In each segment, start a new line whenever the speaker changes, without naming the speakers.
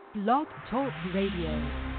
Blog Talk Radio.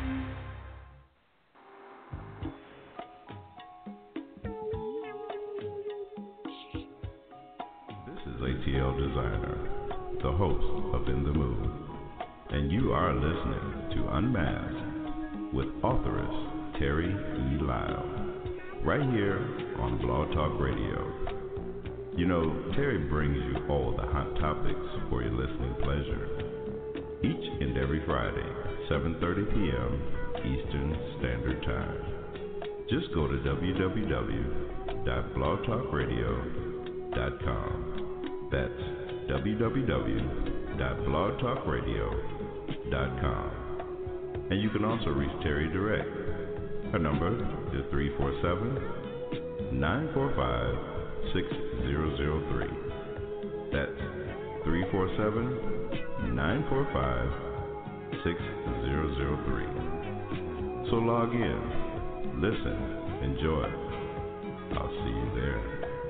This is ATL Designer, the host of In the Mood, and you are listening to Unmasked with authoress Terry E. Lyle, right here on Blog Talk Radio. You know, Terry brings you all the hot topics for your listening pleasure, each and every Friday, 7:30 p.m. Eastern Standard Time. Just go to www.blogtalkradio.com. That's www.blogtalkradio.com. And you can also reach Terry direct. Her number is 347-945-6003. That's 347-945-6003. So log in, listen, enjoy. I'll see you there.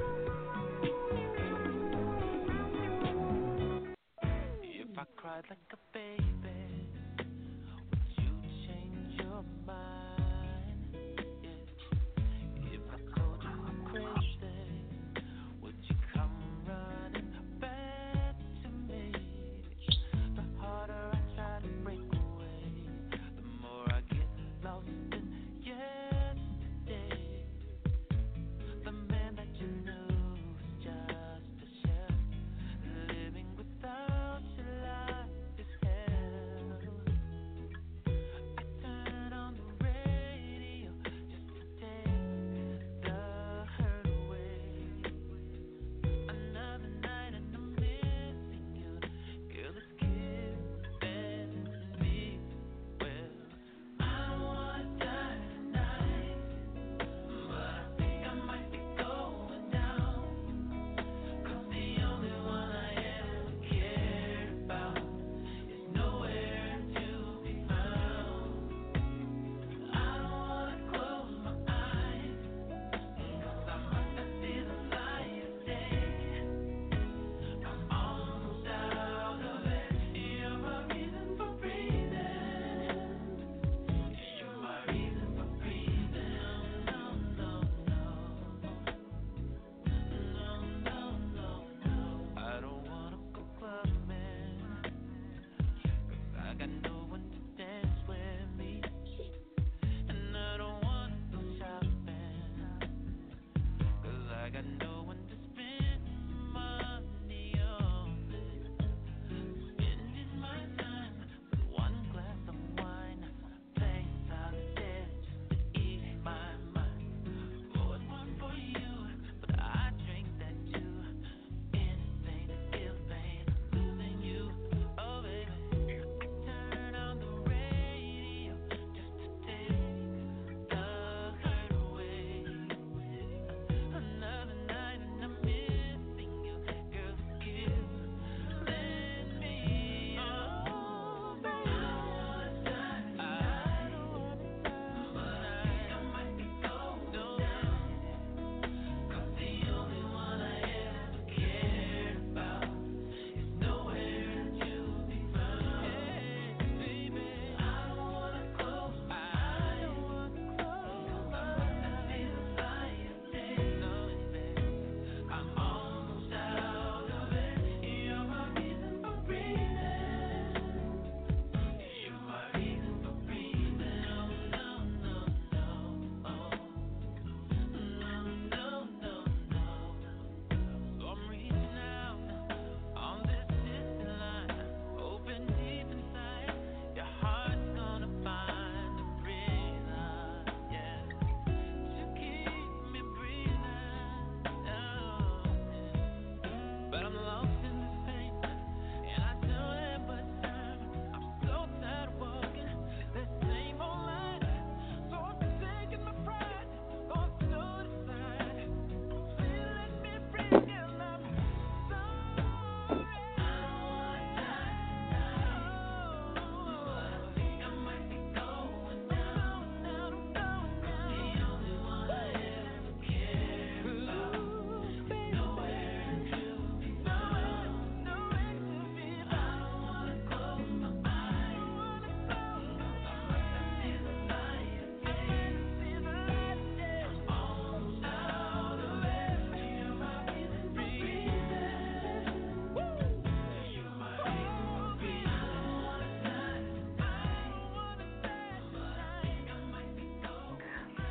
If I cried like a baby, would you change your mind? Yeah. If I told you I'm crazy, would you come running back to me? The harder I try to break away, the more I get lost in yesterday. The man that you knew was just a shell. Living without your life is hell. I turn on the radio.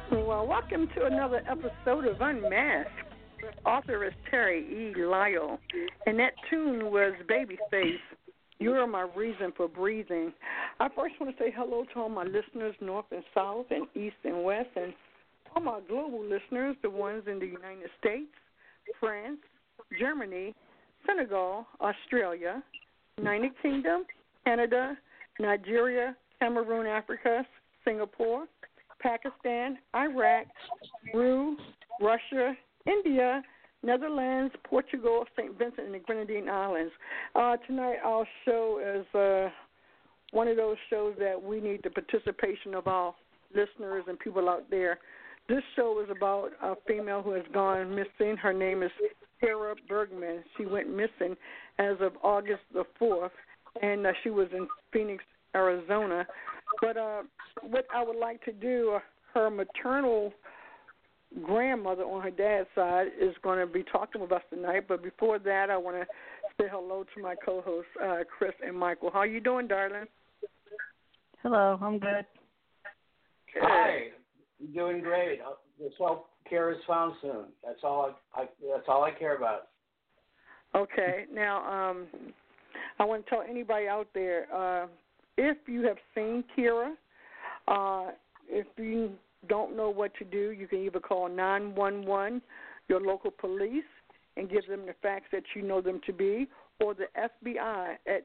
Well, welcome to another episode of Unmasked. Author is Terry E. Lyle, and that tune was Babyface. You are my reason for breathing. I first want to say hello to all my listeners, north and south, and east and west, and all my global listeners, the ones in the United States, France, Germany, Senegal, Australia, United Kingdom, Canada, Nigeria, Cameroon, Africa, Singapore, Pakistan, Iraq, Peru, Russia, India, Netherlands, Portugal, St. Vincent, and the Grenadine Islands. Tonight our show is one of those shows that we need the participation of our listeners and people out there. This show is about a female who has gone missing. Her name is Sarah Bergman. She went missing as of August the 4th, and she was in Phoenix, Arizona. But what I would like to do, her maternal grandmother on her dad's side is going to be talking with us tonight. But before that, I want to say hello to my co-hosts, Chris and Michael. How you doing, darling?
Hello, I'm good.
Hi, I'm doing great. Let's hope Kara's found soon. That's all I care about.
Okay. Now, I want to tell anybody out there, if you have seen Kira, if you don't know what to do, you can either call 911, your local police, and give them the facts that you know them to be, or the FBI at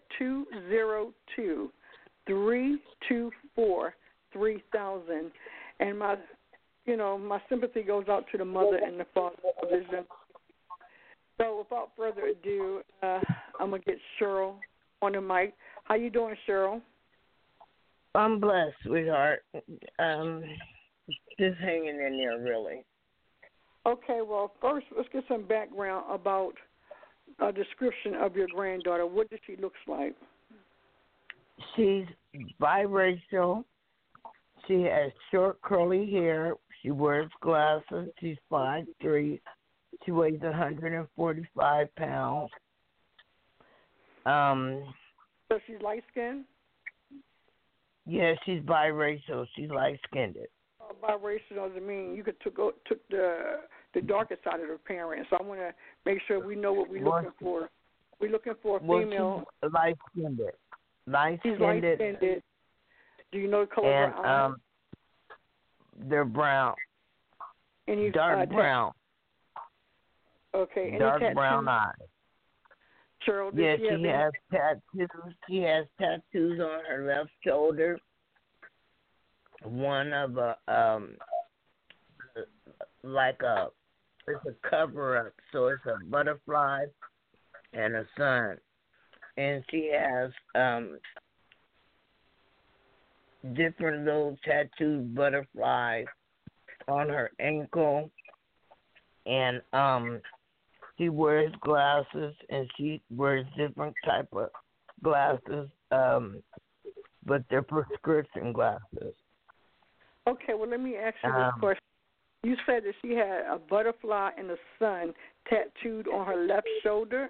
202-324-3000. And my sympathy goes out to the mother and the father of this. So without further ado, I'm gonna get Cheryl on the mic. How you doing, Cheryl?
I'm blessed, sweetheart. Just hanging in there, really.
Okay, well, first, let's get some background about a description of your granddaughter. What does she look like?
She's biracial. She has short, curly hair. She wears glasses. She's 5'3". She weighs 145 pounds.
So she's light-skinned?
Yeah, she's biracial. She's light-skinned.
Biracial doesn't mean you took the darker side of the parent. So I want to make sure we know what we're looking for. We're looking for a female.
She's light-skinned.
She's light-skinned. Do you know the color of her eyes?
They're brown.
Any
dark brown.
Okay. Any
dark
tattoos?
Brown eyes.
Cheryl,
yes, she has tattoos. She has tattoos on her left shoulder. One of it's a cover up, so it's a butterfly and a sun. And she has different little tattooed butterflies on her ankle, and she wears glasses, and she wears different type of glasses, but they're prescription glasses.
Okay, well, let me ask you this question. You said that she had a butterfly and a sun tattooed on her left shoulder?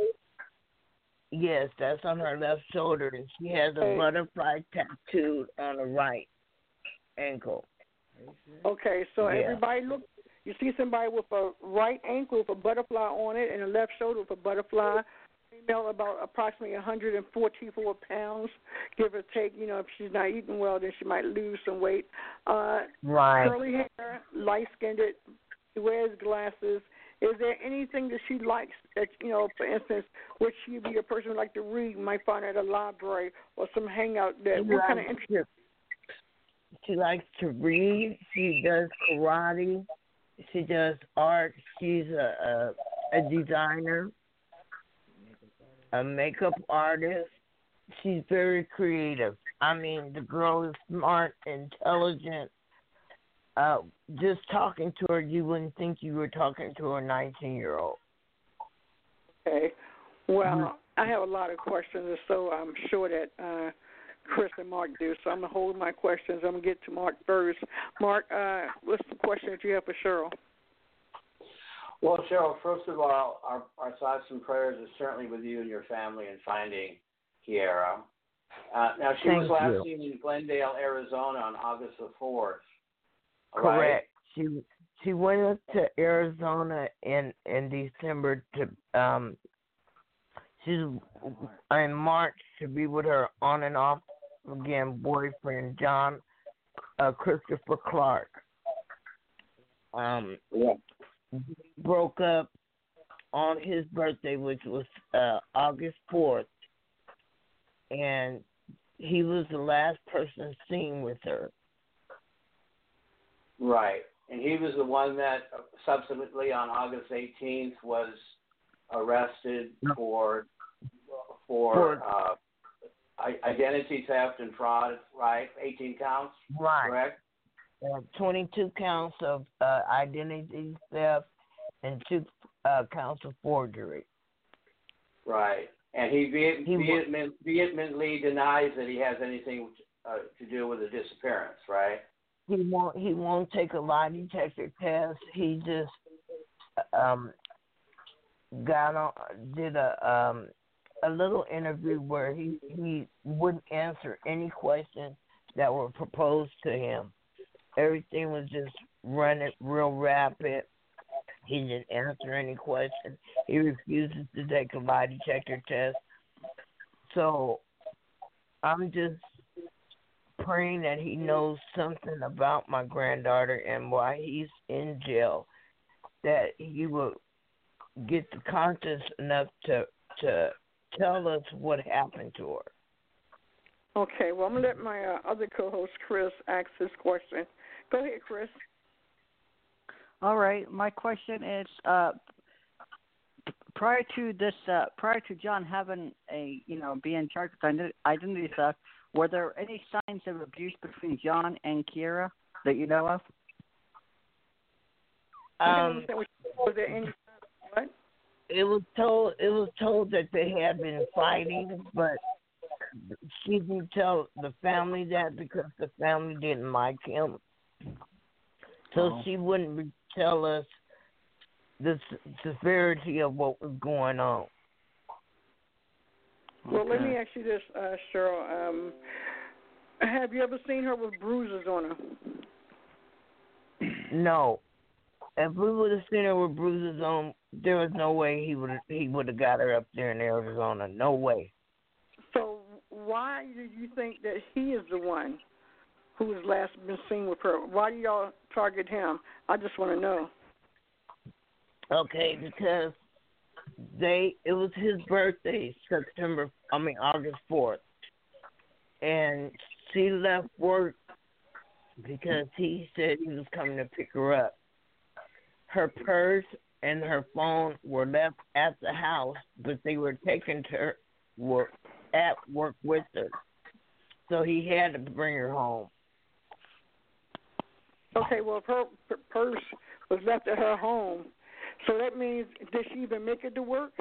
Yes, that's on her left shoulder, and she has a butterfly tattooed on the right ankle.
Okay, so everybody look. You see somebody with a right ankle with a butterfly on it and a left shoulder with a butterfly. Female about approximately 144 pounds, give or take. You know, if she's not eating well, then she might lose some weight.
Right.
Curly hair, light-skinned. She wears glasses. Is there anything that she likes that, for instance, would she be a person who like to read, might find at a library or some hangout that, what kind of interest?
She likes to read. She does karate. She does art. She's a designer, a makeup artist. She's very creative. I mean, the girl is smart, intelligent. Just talking to her, you wouldn't think you were talking to a 19-year-old.
Okay. Well, I have a lot of questions, and so I'm sure that Chris and Mark do. So I'm going to hold my questions. I'm going to get to Mark first. Mark, what's the question that you have for Cheryl?
Well, Cheryl, first of all, our thoughts and prayers are certainly with you and your family in finding Kiara. Now, she was last seen in Glendale, Arizona on August the 4th.
Correct. She went up to Arizona in December to she's in March to be with her on and off again boyfriend John Christopher Clark. Broke up on his birthday, which was August 4th, and he was the last person seen with her.
Right. And he was the one that subsequently on August 18th was arrested for identity theft and fraud, right? 18 counts,
right?
Correct?
22 counts of identity theft and 2 counts of forgery.
Right. And he vehemently denies that he has anything to do with the disappearance, right?
He won't take a lie detector test. He just did a little interview where he wouldn't answer any questions that were proposed to him. Everything was just running real rapid. He didn't answer any questions. He refuses to take a lie detector test. So I'm just praying that he knows something about my granddaughter and why he's in jail, that he will get the conscience enough to tell us what happened to her.
Okay, well, I'm going to let my other co-host, Chris, ask his question. Go ahead, Chris.
All right, my question is, prior to John having being charged with identity theft, were there any signs of abuse between John and Kiera that you know of?
Was there any? What?
It was told that they had been fighting, but she didn't tell the family that because the family didn't like him. So she wouldn't tell us the severity of what was going on.
Well, let me ask you this, Cheryl. Have you ever seen her with bruises on her?
No. If we would have seen her with bruises on, there was no way he would have got her up there in Arizona. No way.
So why do you think that he is the one who has last been seen with her? Why do y'all target him? I just want to know.
Okay, because it was his birthday, August 4th, and she left work because he said he was coming to pick her up. Her purse and her phone were left at the house, but they were taken to her at work with her, so he had to bring her home.
Okay, well, if her purse was left at her home, so that means, did she even make it to work?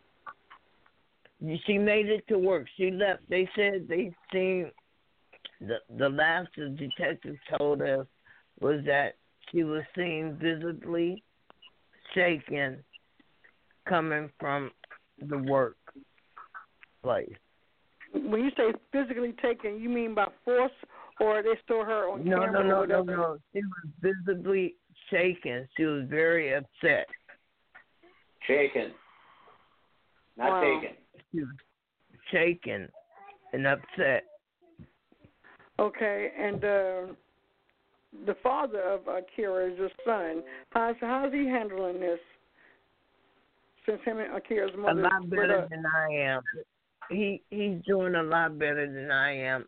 She made it to work. She left. They said they seen, the last the detectives told us was that she was seen visibly shaken coming from the work place.
When you say physically taken, you mean by force, or they saw her on camera?
No. She was visibly shaken. She was very upset.
Shaken. Not taken.
She was shaken and upset.
Okay, and the father of Kiera is your son. How's he handling this? Since him and Kiera's mother
a lot better than I am. He's doing a lot better than I am.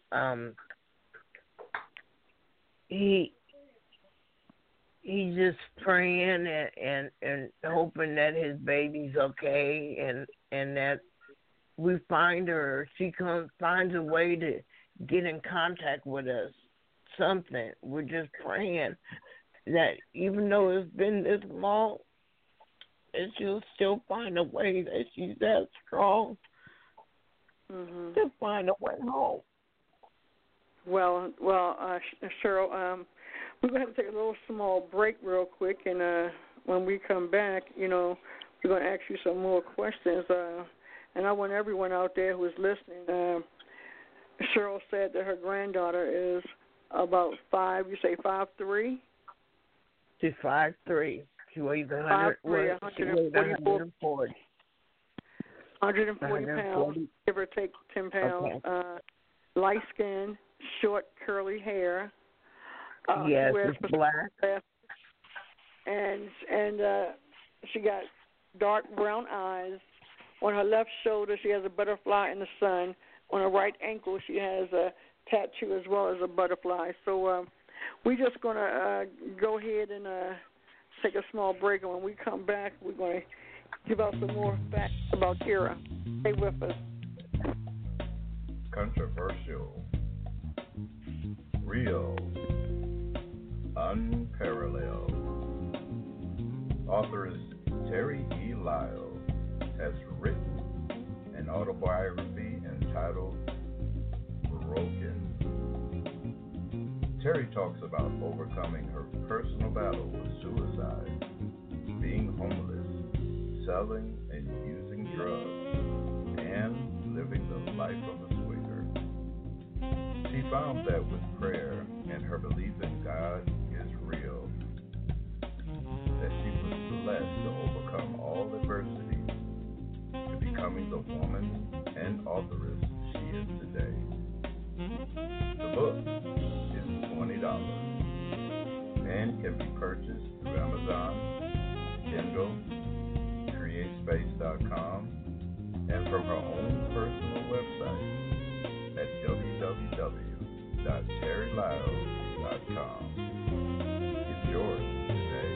He's just praying and hoping that his baby's okay and that we find her. She finds a way to get in contact with us. Something. We're just praying that even though it's been this long, that she'll still find a way, that she's that strong to find a way home.
Well, Cheryl, we're going to have to take a little small break real quick, and when we come back, we're going to ask you some more questions. And I want everyone out there who is listening. Cheryl said that her granddaughter is about 5. You say 5'3"?
She's 5'3". She weighs 100.
5'3",
She weighs 140.
140 pounds, give or take 10 pounds.
Okay.
Light skin, short curly hair.
Yes, it's black.
And she got dark brown eyes. On her left shoulder, she has a butterfly in the sun. On her right ankle, she has a tattoo as well as a butterfly. So we're just going to go ahead and take a small break. And when we come back, we're going to give out some more facts about Kira. Stay with us.
Controversial, real, unparalleled. Authoress Terry E. Lyle has written an autobiography entitled Broken. Terry talks about overcoming her personal battle with suicide, being homeless, selling and using drugs, and living the life of a swinger. She found that with prayer and her belief in God is real, that she was blessed to overcome all adversity to becoming the woman and authoress she is today. The book is $20 and can be purchased through Amazon, Kindle, CreateSpace.com, and from her own personal website at www.terrylyle.com. It's yours today.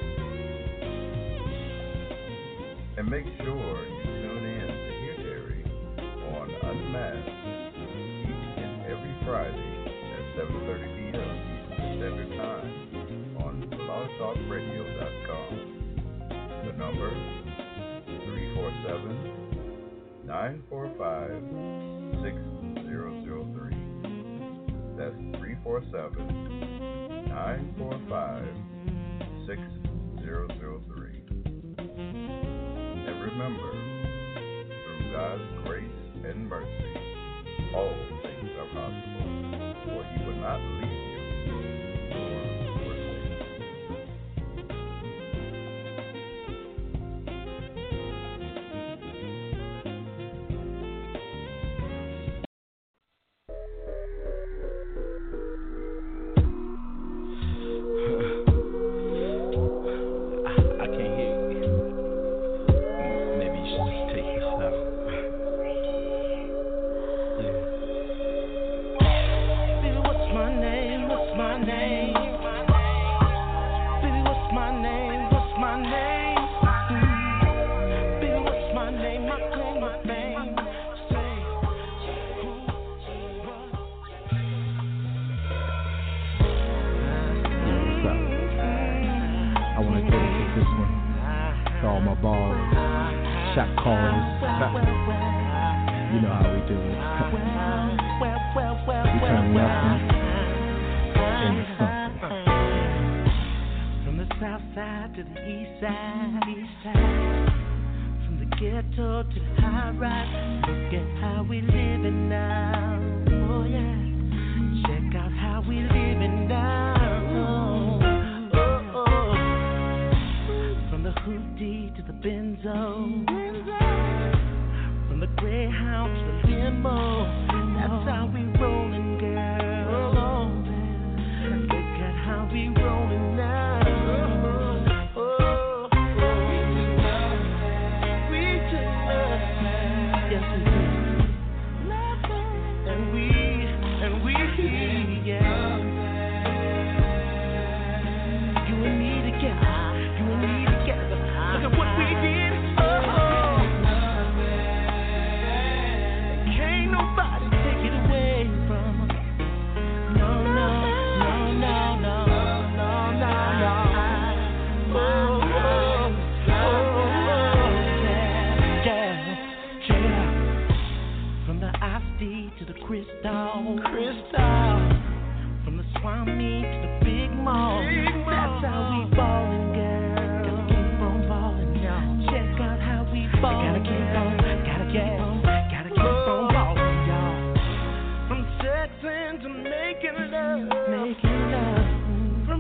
And make sure you tune in to hear Terry on Unmasked each and every Friday at 7:30 p.m. Eastern Standard Time on blogtalkradio.com. The number 347-945-6003. That's 347-945-6003. And remember, through God's grace and mercy, all things are possible, for He will not leave you nor forsake you.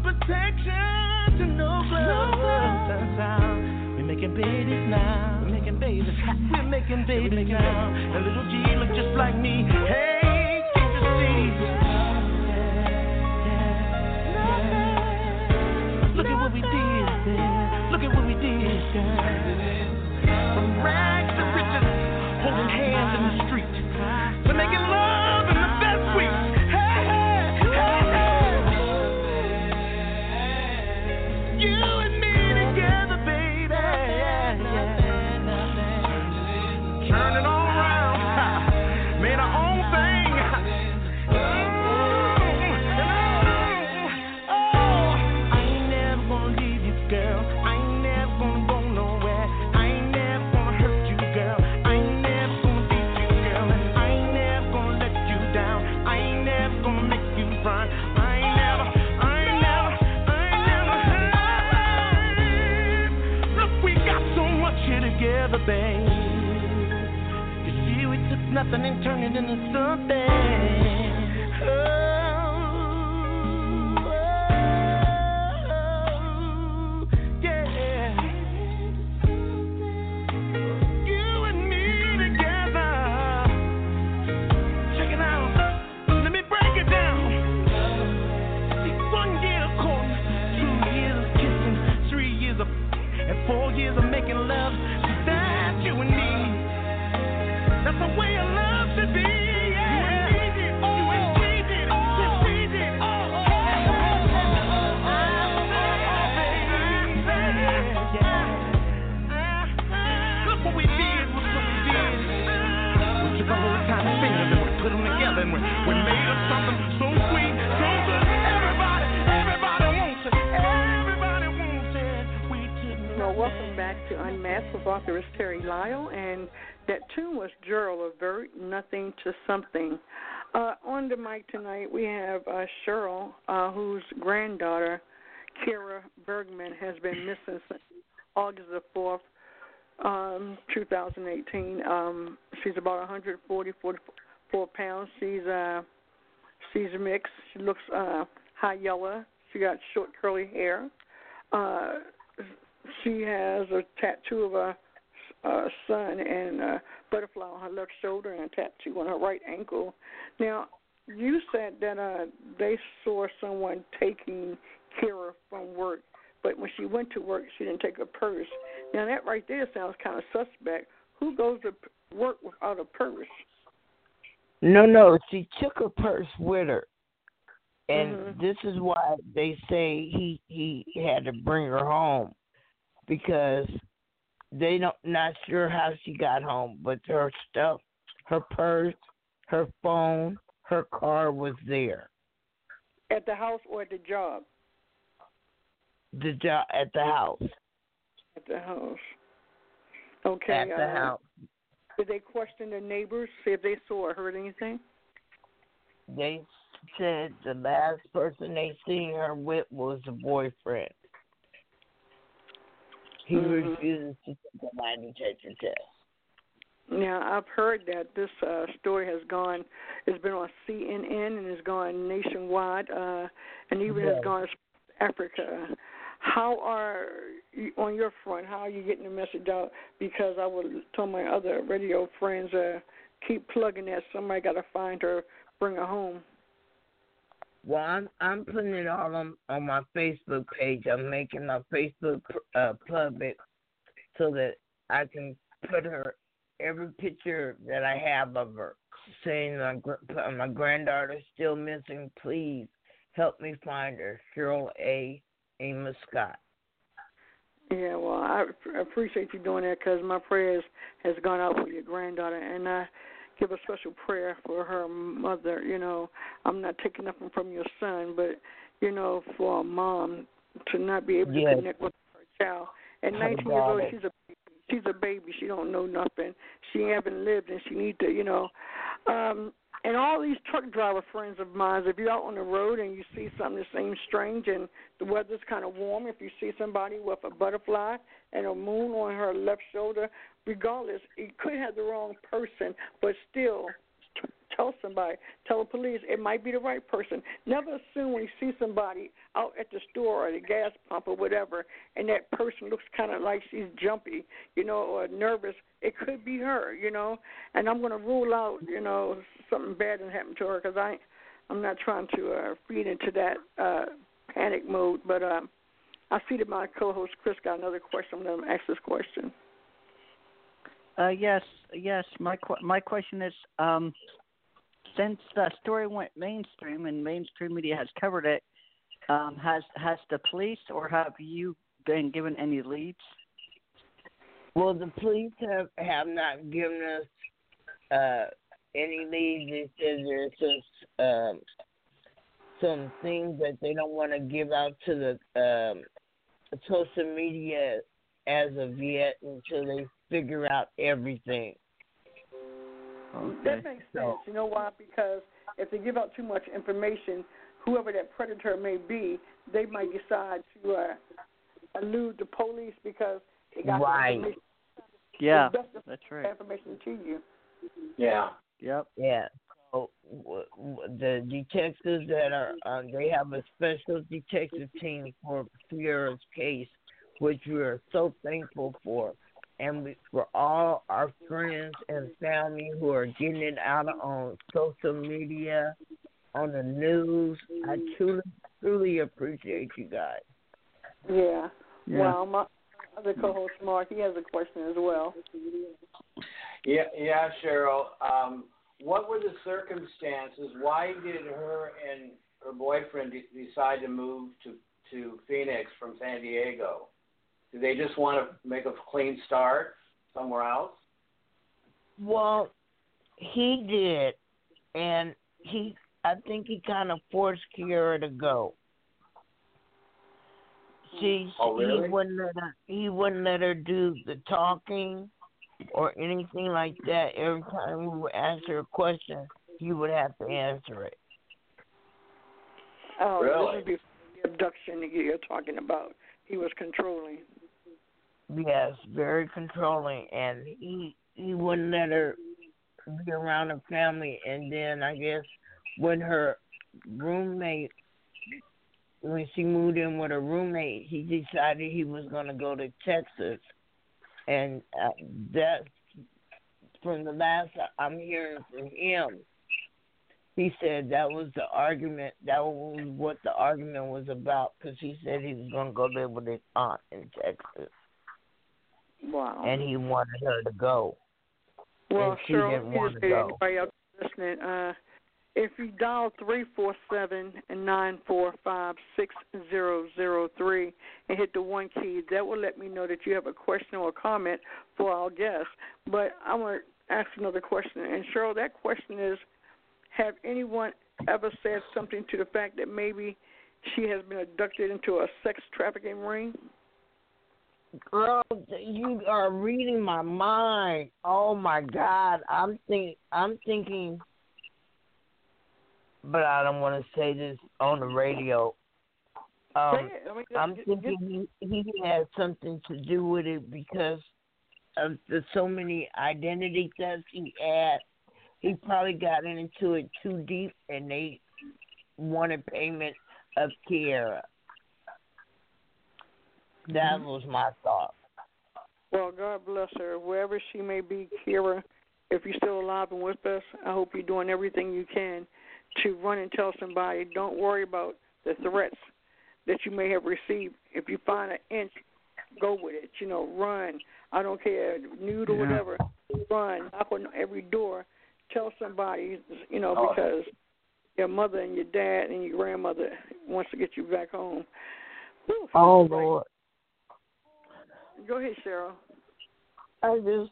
protection to no gloves. We're making babies now. We're making babies. We're making babies now. And little G look just like me. Hey, can't you see? Look at what we did there. Look at what we did there. From rags to riches, holding hands in the street. To making love in the best suite. Hey, hey, hey. You and me together, baby. Turn it all around. Made our own thing. I ain't never gonna leave you, girl. I ain't never gonna go nowhere. I ain't never gonna hurt you, girl. I ain't never gonna beat you, girl. I ain't never gonna let you down. I ain't never gonna make you cry. I ain't never. Look, we got so much here together, babe. You see, we took nothing and turned it into something. Oh, yeah. You and me together. Check it out. Let me break it down. See, 1 year of courting, 2 years of kissing, 3 years of and 4 years of making love. That's you and me. That's the way a love should be. Yeah. You and me did. You and we did. Yes, we did. Look what we did. Look what we did. We took our whole tiny fingers and we put them together and we made up something so sweet, so good. Everybody wants it. Everybody wants it. We didn't.
Well, welcome back to Unmasked with authoress Terry Lyle, and that tune was Gerald of Very Nothing to Something. On the mic tonight, we have Cheryl, whose granddaughter, Kira Bergman, has been missing since August the 4th, 2018. She's about 44 pounds. She's mixed. She looks high yellow. She got short curly hair. She has a tattoo of a sun and a butterfly on her left shoulder and a tattoo on her right ankle. Now, you said that they saw someone taking Kira from work, but when she went to work, she didn't take her purse. Now, that right there sounds kind of suspect. Who goes to work without a purse?
No, she took her purse with her. And this is why they say he had to bring her home, because they not sure how she got home, but her stuff, her purse, her phone, her car was there.
At the house or at the job?
The job at the house.
At the house. Okay.
At the house.
Did they question the neighbors, see if they saw or heard anything?
They said the last person they seen her with was a boyfriend. He refuses to take a lie detector test.
Now, I've heard that this story it's been on CNN and has gone nationwide, and even has gone to Africa. How are you, on your front, how are you getting the message out? Because I would tell my other radio friends, keep plugging that. Somebody got to find her, bring her home.
Well, I'm putting it all on my Facebook page. I'm making my Facebook public so that I can put her every picture that I have of her, saying my granddaughter's still missing. Please help me find her. Cheryl A. Amos Scott.
Yeah, well, I appreciate you doing that, because my prayers has gone out for your granddaughter, and I give a special prayer for her mother. You know, I'm not taking nothing from your son, but, you know, for a mom to not be able to connect with her child. At 19 years old, she's a baby. She don't know nothing. She haven't lived, and she need to, you know. And all these truck driver friends of mine, if you're out on the road and you see something that seems strange and the weather's kind of warm, if you see somebody with a butterfly and a moon on her left shoulder, regardless, it could have the wrong person, but still tell somebody, tell the police. It might be the right person. Never assume when you see somebody out at the store or the gas pump or whatever, and that person looks kind of like she's jumpy, or nervous. It could be her, And I'm going to rule out, something bad that happened to her because I'm not trying to feed into that panic mode. But I see that my co-host Chris got another question. I'm going to ask this question.
Yes. My question is, since the story went mainstream and mainstream media has covered it, has the police or have you been given any leads?
Well, the police have not given us any leads. They said there's just some things that they don't want to give out to the social media as of yet until they figure out everything.
Okay.
That makes sense. You know why? Because if they give out too much information, whoever that predator may be, they might decide to elude the police because they got the information.
Yeah,
It's best to
that's right.
Information to you.
Yeah.
Yep.
Yeah. So the detectives that are, they have a special detective team for Sierra's case, which we are so thankful for. And for all our friends and family who are getting it out on social media, on the news, I truly appreciate you guys.
Yeah. Well, my other co-host Mark, he has a question as well.
Yeah, Cheryl. What were the circumstances? Why did her and her boyfriend decide to move to Phoenix from San Diego? Do they just want to make a clean start somewhere else?
Well, he did, and I think he kind of forced Kiara to go. Really? He wouldn't let her do the talking or anything like that. Every time we would ask her a question, he would have to answer it.
Oh,
really?
This would be the abduction that you're talking about. He was controlling.
Yes, very controlling, and he wouldn't let her be around her family. And then I guess when she moved in with her roommate, he decided he was going to go to Texas. And that, from the last I'm hearing from him, he said that was the argument. That was what the argument was about, because he said he was going to go live with his aunt in Texas.
Wow.
And he wanted her to go.
Well,
and she
Cheryl,
didn't want to
say
go.
anybody else listening, if you dial 347-945-6003 and hit the 1 key, that will let me know that you have a question or a comment for our guest. But I want to ask another question. And, Cheryl, that question is, have anyone ever said something to the fact that maybe she has been abducted into a sex trafficking ring?
Girl, you are reading my mind. Oh my God, I'm thinking, but I don't want to say this on the radio. I'm thinking he had something to do with it because of the so many identity thefts he had. He probably got into it too deep, and they wanted payment of Kiara. That was my thought.
Well, God bless her. Wherever she may be, Kiara, if you're still alive and with us, I hope you're doing everything you can to run and tell somebody. Don't worry about the threats that you may have received. If you find an inch, go with it. Run. I don't care, nude or whatever. Run. Knock on every door. Tell somebody, because your mother and your dad and your grandmother wants to get you back home. Whew,
oh, Lord.
Go ahead, Cheryl.
I just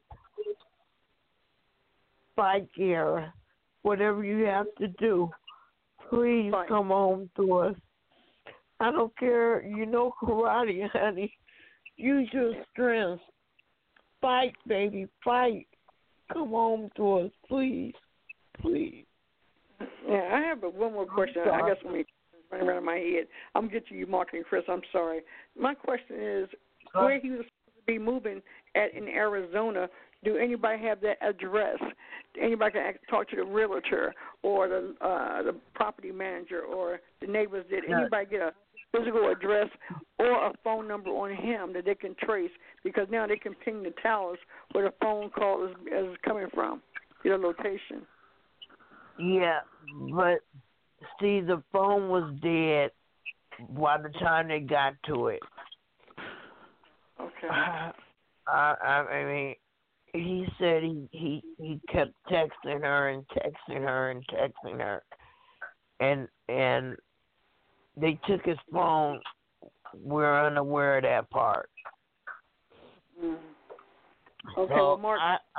fight, Kiara. Whatever you have to do, please come home to us. I don't care. You know karate, honey. Use your strength. Fight, baby. Fight. Come home to us, please. Please.
Yeah, I have one more question. I guess let me run around my head. I'm getting to you, Mark and Chris. I'm sorry. My question is, where he was supposed to be moving at in Arizona, Do anybody have that address? Anybody can talk to the realtor or the property manager or the neighbors. Did anybody get a physical address or a phone number on him that they can trace? Because now they can ping the towers where the phone call is coming from, your location.
Yeah, but see, the phone was dead by the time they got to it.
Okay.
I mean, he said he kept texting her and texting her and texting her, and they took his phone. We're unaware of that part.
Mm. Okay,
So
well, Mark.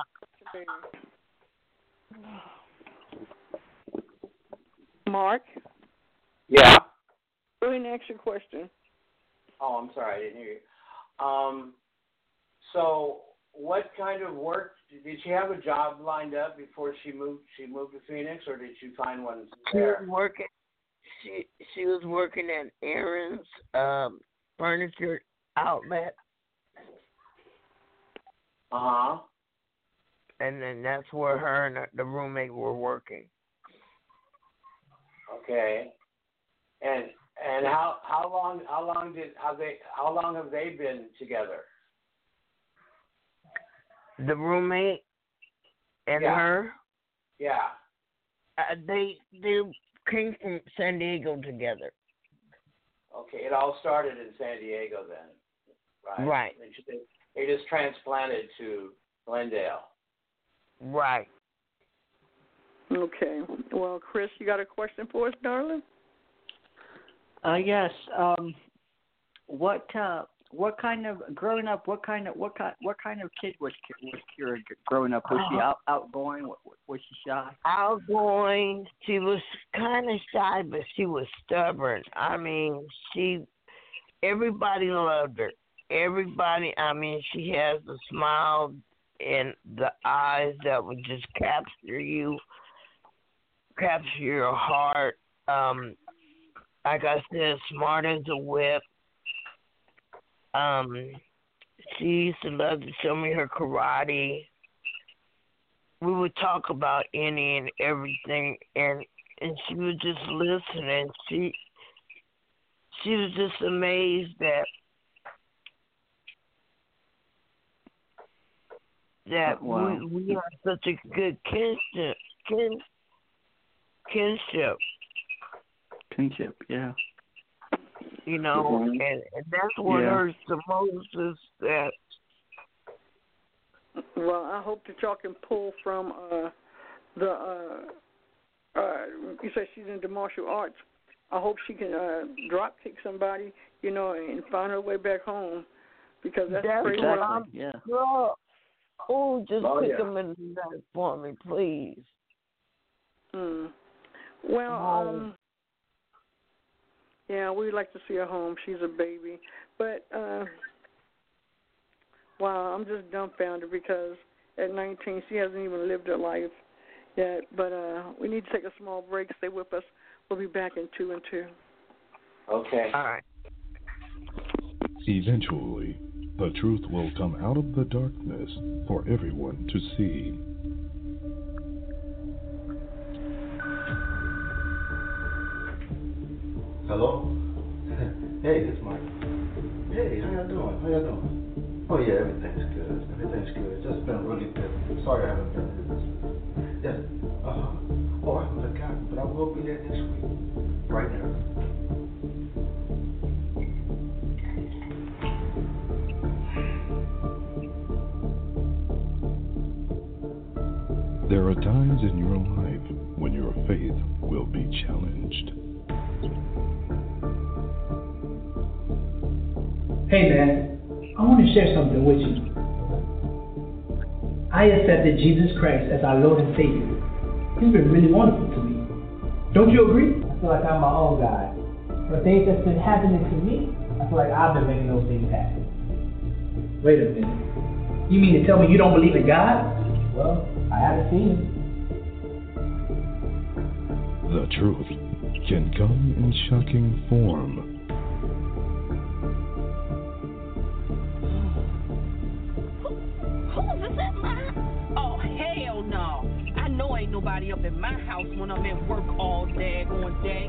Mark?
Yeah.
Go ahead and ask your question.
Oh, I'm sorry, I didn't hear you. So, what kind of work did she have a job lined up before she moved? She moved to Phoenix, or did she find one there?
She was working at Aaron's furniture outlet. And then that's where her and the roommate were working.
Okay. And how long have they been together?
The roommate and her?
Yeah.
They came from San Diego together.
Okay, it all started in San Diego then, right?
Right.
They just transplanted to Glendale.
Right.
Okay. Well, Chris, you got a question for us, darling?
Yes. What kind of growing up? What kind of kid was Kira growing up? Was she outgoing? Was she shy?
Outgoing. She was kind of shy, but she was stubborn. I mean, everybody loved her. Everybody. I mean, she has a smile and the eyes that would just capture your heart. Like I said, smart as a whip. She used to love to show me her karate. We would talk about any and everything, and she would just listen, and she was just amazed that
wow.
we have such a good kinship.
Kinship, yeah.
You know, and that's what hurts the most is that.
Well, I hope that y'all can pull from you said she's into martial arts. I hope she can drop kick somebody, you know, and find her way back home, because that's crazy.
Exactly. Yeah.
Oh, just pick them in the night for me, please.
Well, yeah, we'd like to see her home. She's a baby. But, wow, I'm just dumbfounded because at 19, she hasn't even lived her life yet. But we need to take a small break. Stay with us. We'll be back in 2 and 2.
Okay.
All right.
Eventually, the truth will come out of the darkness for everyone to see.
Hello? Hey, it's Mike. Hey, how y'all doing? Oh yeah, everything's good. Just been really busy. Sorry I haven't been here. Yes. Oh, I haven't forgotten, but I will be there next week. Right now.
There are times in your life when your faith will be challenged.
Hey man, I want to share something with you. I accepted Jesus Christ as our Lord and Savior. He's been really wonderful to me. Don't you agree? I feel like I'm my own guy. For things that's been happening to me, I feel like I've been making those things happen. Wait a minute. You mean to tell me you don't believe in God? Well, I haven't seen him.
The truth can come in shocking form.
Who is that, man? nobody up in my house when I'm at work all day on day.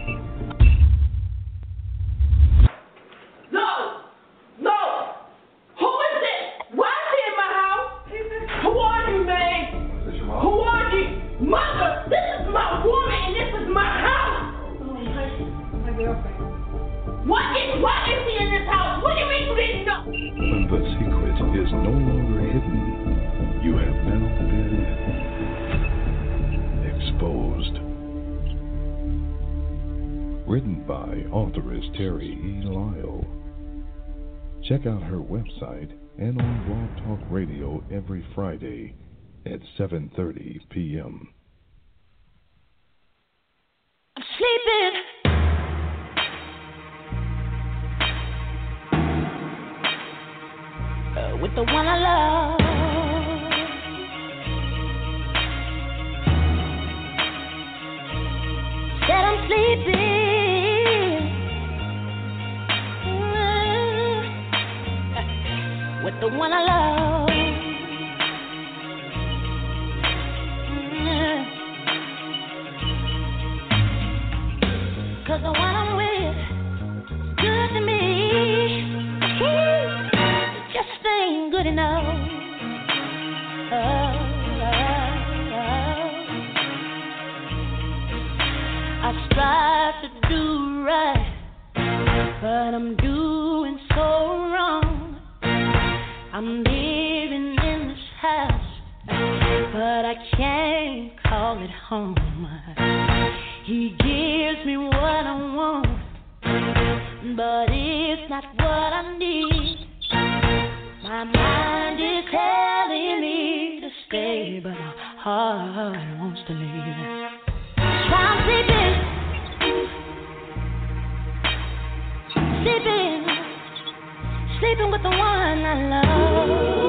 No! Who is it? Why is he in my house? Who are you, man?
Is this your mom?
Who are you? Mother, this is my woman and this is my house.
My girlfriend.
Why is he in this house? What do you mean you didn't know?
When the secret is no longer hidden, you have now been exposed. Written by authoress Terry E. Lyle. Check out her website and on Blog Talk Radio every Friday at 7:30 p.m.
I'm sleeping. With the one I love. Said I'm sleeping with the one I love. 'Cause the one I'm with is good to me. Just ain't good enough. I strive to do right, but I'm doing so wrong. I'm living in this house, but I can't call it home. He gives me what I want, but it's not what I need. My mind is telling me to stay, but my heart wants to leave. So I'm sleeping with the one I love.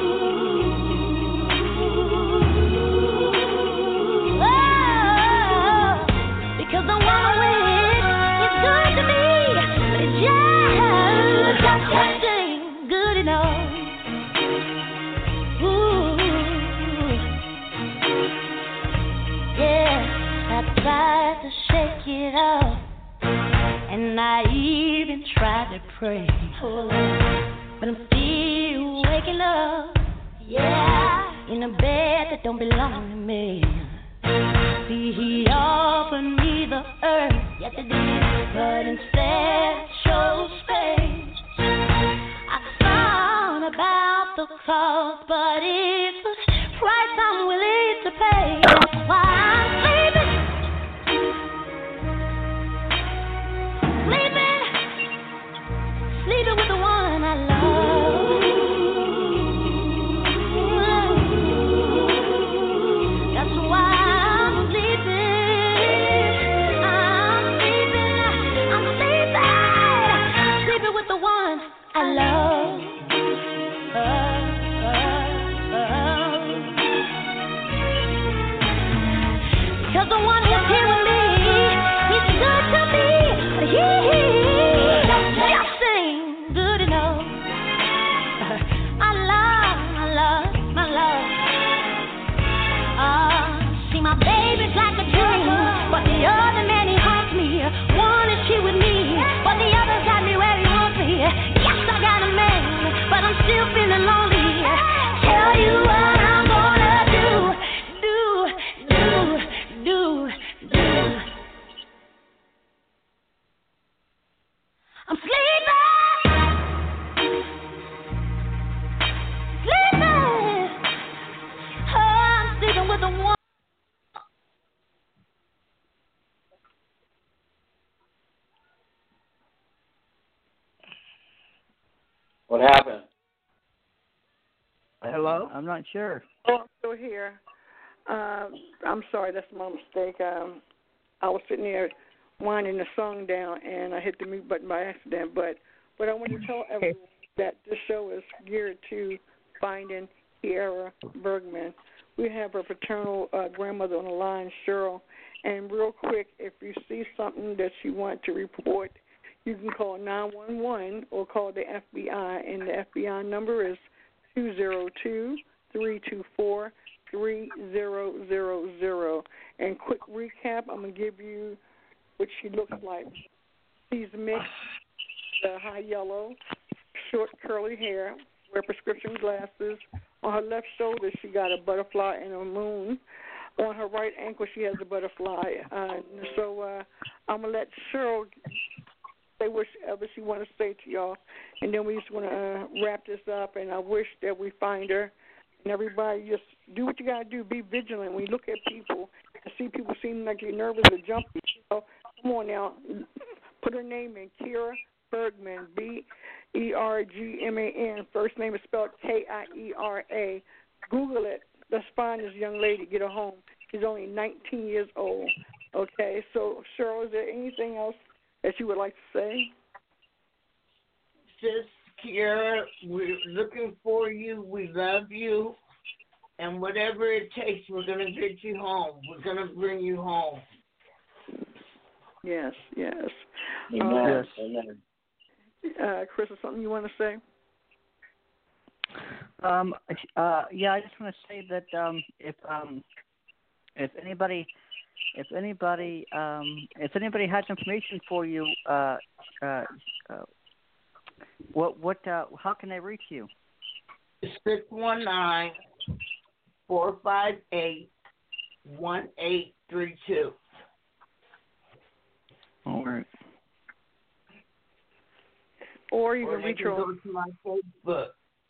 Oh, because the one I'm with is good to me, but it just ain't good enough. I tried to shake it off, and I even tried to pray, but I'm still waking up, in a bed that don't belong to me. See, he offered me the earth, yes it did, but instead chose space. I thought about the cost, but it's the price I'm willing to pay. That's why I'm sleeping with the one I love. That's why I'm sleeping with the one I love. Because the one who's here with me, he's good to me, but he
What happened?
Hello? I'm not sure.
Oh, I'm still here. I'm sorry, that's my mistake. I was sitting there winding the song down, and I hit the mute button by accident. But I want to tell everyone that this show is geared to finding Kiara Bergman. We have her paternal grandmother on the line, Cheryl. And real quick, if you see something that you want to report, you can call 911 or call the FBI, and the FBI number is 202-324-9666. 3000. And quick recap, I'm going to give you what she looks like. She's mixed, high yellow, short curly hair, wear prescription glasses. On her left shoulder, she got a butterfly and a moon. On her right ankle, she has a butterfly. So I'm going to let Cheryl say whatever she want to say to y'all, and then we just want to wrap this up, and I wish that we find her. And everybody just do what you got to do. Be vigilant. When you look at people and see people seem like they're nervous or jumpy, come on now. Put her name in, Kiera Bergman, Bergman. First name is spelled Kiera. Google it. Let's find this young lady, get her home. She's only 19 years old. Okay, so Cheryl, is there anything else that you would like to say?
Sis Kiera, we're looking for you. We love you. And whatever it takes, we're going to get you home. We're going to bring you home.
Yes.
Amen.
Chris, is something you want to say?
I just want to say that if anybody has information for you, how can they reach you?
619-458-1832.
All right.
Or you can reach her
go to my Facebook.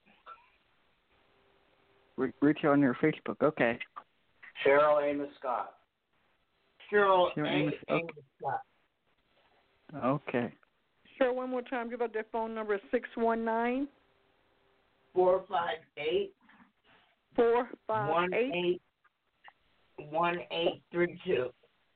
Reach her on your Facebook. Okay.
Cheryl Amos Scott.
Cheryl
Amos
Scott.
Okay.
Cheryl, one more time. Give out their phone number. 619
458 1832.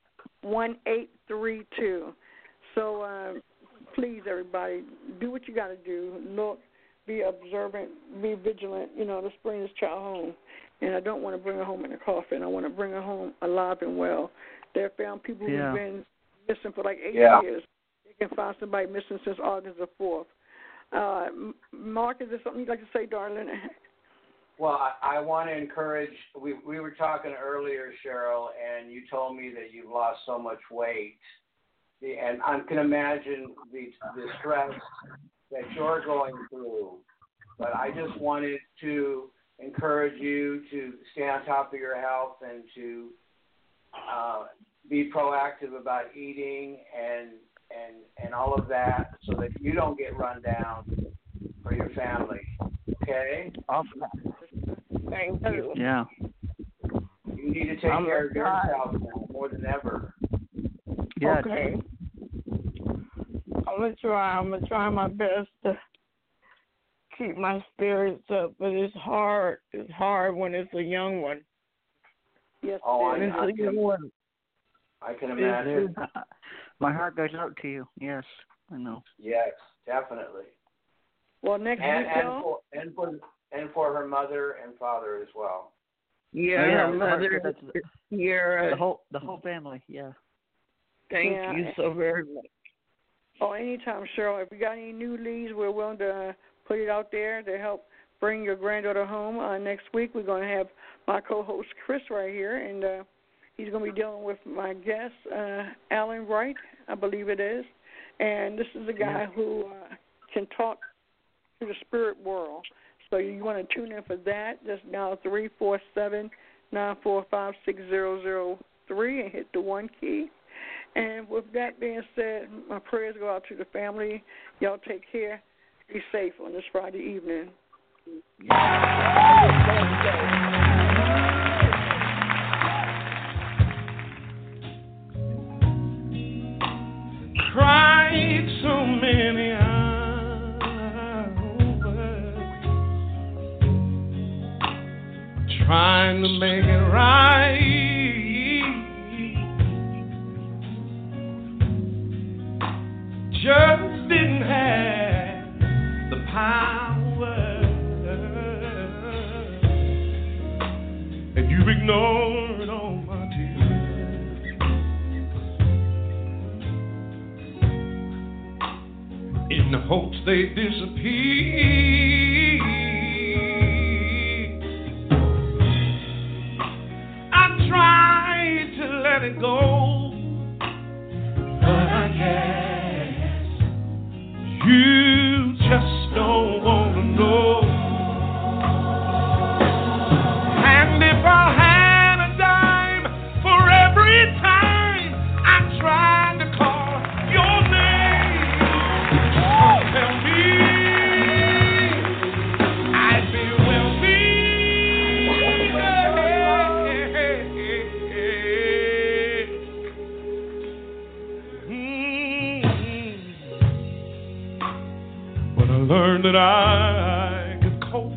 1832. So please, everybody, do what you got to do. Look, be observant, be vigilant. Let's bring this child home. And I don't want to bring her home in a coffin. I want to bring her home alive and well. They found people who've been missing for like 8 years. They can find somebody missing since August the 4th. Mark, is there something you'd like to say, darling?
Well, I want to encourage, we were talking earlier, Cheryl, and you told me that you've lost so much weight. And I can imagine the stress that you're going through. But I just wanted to encourage you to stay on top of your health and to be proactive about eating and all of that so that you don't get run down for your family. Okay?
Thank you.
Yeah.
You need to take care of yourself now more than ever.
Yeah.
Okay. I'm gonna try my best to keep my spirits up, but it's hard. It's hard when it's a young one.
Yes,
I can imagine.
My heart goes out to you. Yes, I know.
Yes, definitely.
Well, next
week, and for her mother and father as well.
Yeah, her mother.
The whole family. Yeah.
Thank you so very much.
Oh, anytime, Cheryl. If you got any new leads, we're willing to put it out there to help bring your granddaughter home. Next week, we're going to have my co-host, Chris, right here, and he's going to be dealing with my guest, Alan Wright, I believe it is. And this is a guy who can talk to the spirit world. So you want to tune in for that. Just now 347-945-6003 and hit the 1 key. And with that being said, my prayers go out to the family. Y'all take care. Be safe on this Friday evening.
Cried so many hours trying to make it right. Just didn't have the power, and you've ignored all my tears. In the hopes they disappear. let it go. But I guess you just don't want to know. And if I had a dime for every time I tried to call your name, tell me I'd be wealthy. When I learned that I could cope,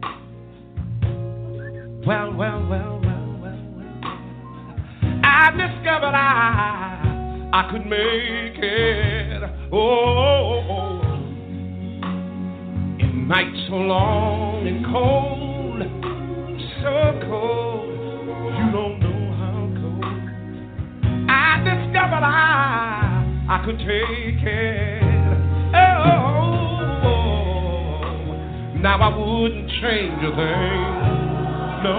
well, I discovered I could make it. Oh, in nights so long and cold, so cold, you don't know how cold. I discovered I could take it. Oh, now I wouldn't change a thing. No.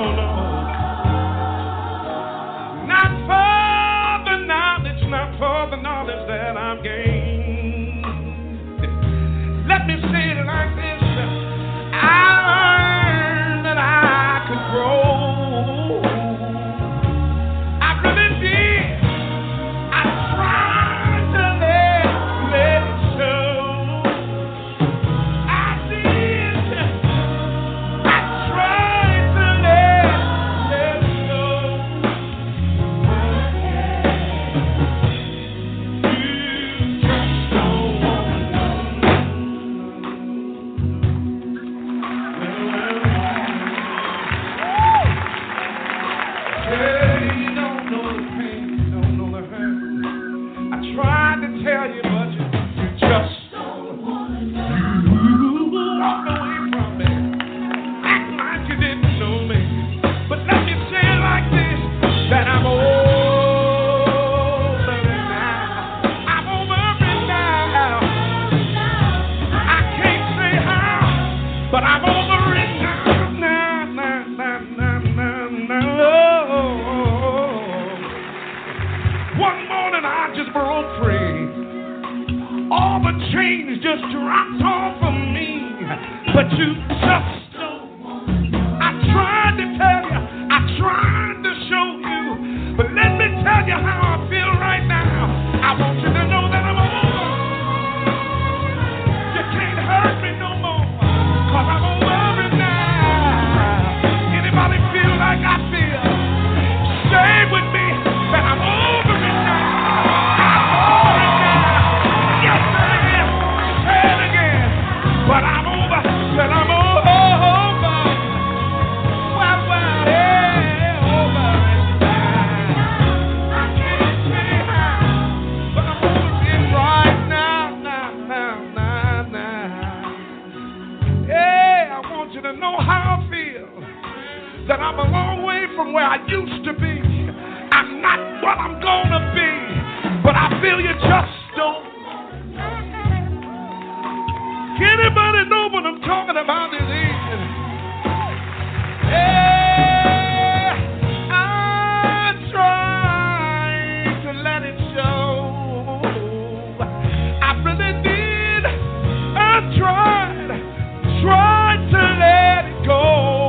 Not for the knowledge that I've gained. Let me say it like this. I learned that I could grow. I really did. I tried to let it show. I did. I tried to let it show. Tell you, but you just don't want to know. You walk away from me, act like you didn't know me. But let me say it like this, that I'm over it now. I'm over it now. I can't say how, but I'm over it now. One morning I just broke free. All the chains just dropped off of me. But you just don't. I tried to tell you, I tried to show you. But let me tell you how I feel right now. I want you to know that I'm over. You can't hurt me no more, 'cause I'm over it now. Anybody feel like I feel? Say with me that I'm over it now. But I'm over, that I'm over. Well, yeah, over it now. I can't say how, but I'm over it right now. Yeah, I want you to know how I feel. That I'm a long way from where I used to be. I'm not what I'm gonna be, but I feel you just don't. Anybody know what I'm talking about this evening? Yeah, I tried to let it show. I really did. I tried to let it go.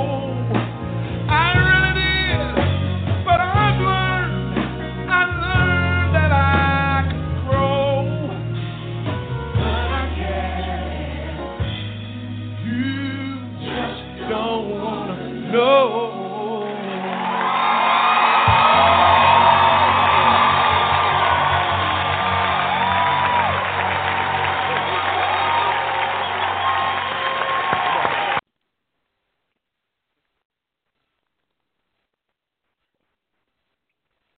I really did. But I've learned that I could grow. But I can't. Don't wanna know.